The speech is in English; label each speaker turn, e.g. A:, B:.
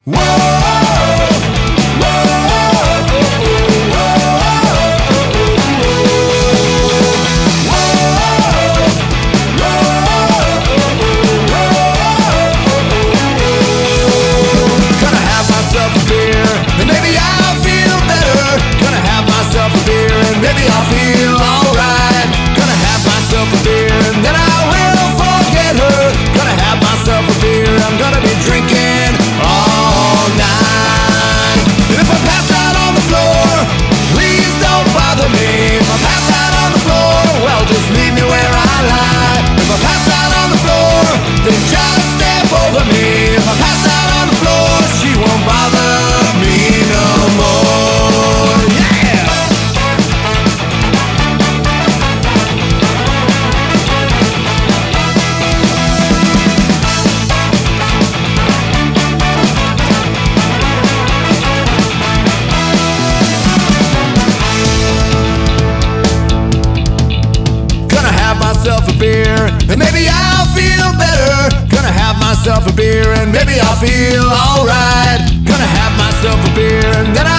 A: myself a beer, and maybe I'll feel better. Gonna have myself a beer, and maybe I'll feel alright. Gonna have myself a beer, and then